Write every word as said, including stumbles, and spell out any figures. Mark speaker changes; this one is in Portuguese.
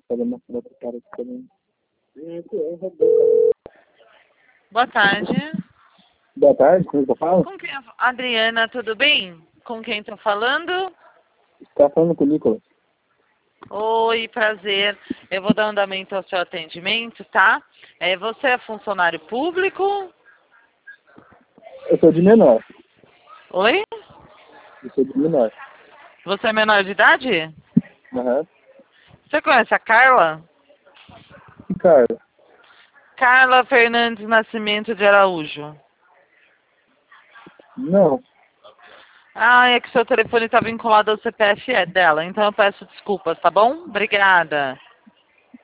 Speaker 1: uma foto do cara também.
Speaker 2: Boa tarde.
Speaker 1: Boa tarde, como é que eu falo?
Speaker 2: Com quem eu... Adriana, tudo bem? Com quem estou falando?
Speaker 1: Você tá falando com o Nicolas?
Speaker 2: Oi, prazer. Eu vou dar andamento ao seu atendimento, tá? É, você é funcionário público?
Speaker 1: Eu sou de menor.
Speaker 2: Oi?
Speaker 1: Eu sou de menor.
Speaker 2: Você é menor de idade?
Speaker 1: Aham.
Speaker 2: Você conhece a Carla?
Speaker 1: E cara,
Speaker 2: Carla Fernandes Nascimento de Araújo.
Speaker 1: não.
Speaker 2: Ah, é que seu telefone está vinculado ao C P F dela, então eu peço desculpas, tá bom? Obrigada.